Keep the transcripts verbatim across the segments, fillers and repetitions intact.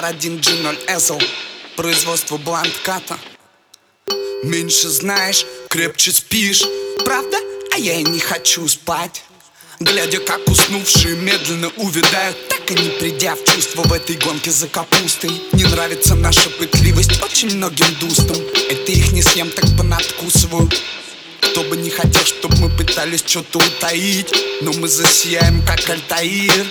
ар один джи ноль эс эл. Производство Блантката. Меньше знаешь, крепче спишь. Правда? А я и не хочу спать. Глядя, как уснувшие медленно увядают, так и не придя в чувство в этой гонке за капустой. Не нравится наша пытливость очень многим дустам. Это их не съем, так понадкусываю. Кто бы не хотел, чтобы мы пытались что-то утаить, но мы засияем, как Альтаир.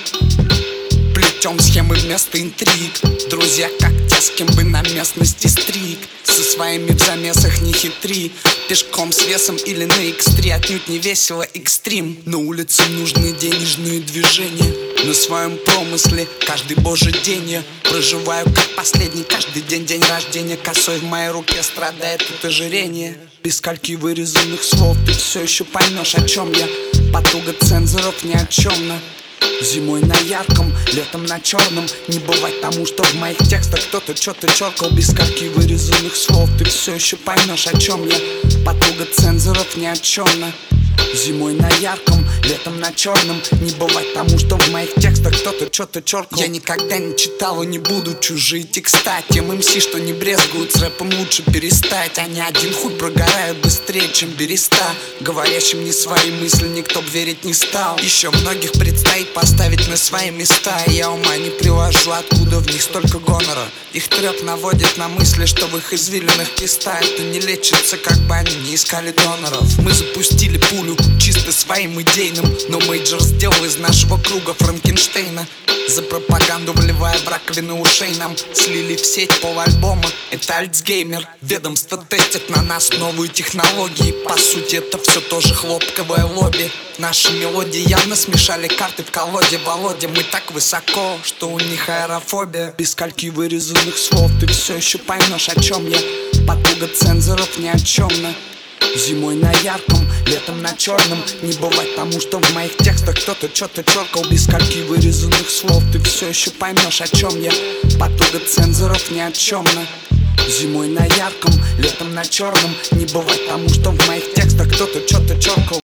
Плетем схемы вместо интриг. Друзья, как те, с кем бы на местности стриг. Со своими в замесах не хитри. Пешком с весом или на икс три. Отнюдь не весело экстрим. На улице нужны денежные движения. На своем промысле каждый божий день я проживаю как последний. Каждый день день рождения. Косой в моей руке страдает от ожирения. Без кальки вырезанных слов ты все еще поймешь, о чем я. Потуга цензоров ни о чем. Зимой на ярком, летом на черном. Не бывать тому, что в моих текстах кто-то что-то черкал. Без кальки вырезанных слов ты все еще поймешь, о чем я. Потуга цензоров ни о чем. Зимой на ярком, летом на черном. Не бывать тому, что в моих текстах кто-то что-то черкал. Я никогда не читал и не буду чужие текста. Тем эм си, что не брезгуют с рэпом, лучше перестать. Они один хуй прогорают быстрее, чем береста. Говорящим не свои мысли никто б верить не стал. Еще многих предстоит поставить на свои места. Я ума не приложу, откуда в них столько гонора. Их треп наводит на мысли, что в их извилинах киста. Это не лечится, как бы они не искали доноров. Мы запустили пулю чисто своим идейным, но мейджор сделал из нашего круга Франкенштейна. За пропаганду, вливая в раковины ушей, нам слили в сеть полальбома. Это Альцгеймер. Ведомство тестит на нас новые технологии. По сути это все тоже хлопковое лобби. Наши мелодии явно смешали карты в колоде. Володя, мы так высоко, что у них аэрофобия. Без кальки вырезанных слов ты все еще поймешь, о чем я. Потуга цензоров ни о чем. Зимой на ярком, летом на черном. Не бывать тому, что в моих текстах кто-то что-то черкал. Без кальки вырезанных слов ты все еще поймешь, о чем я. Потуга цензоров ни о чем. Зимой на ярком, летом на черном. Не бывать тому, что в моих текстах кто-то что-то черкал.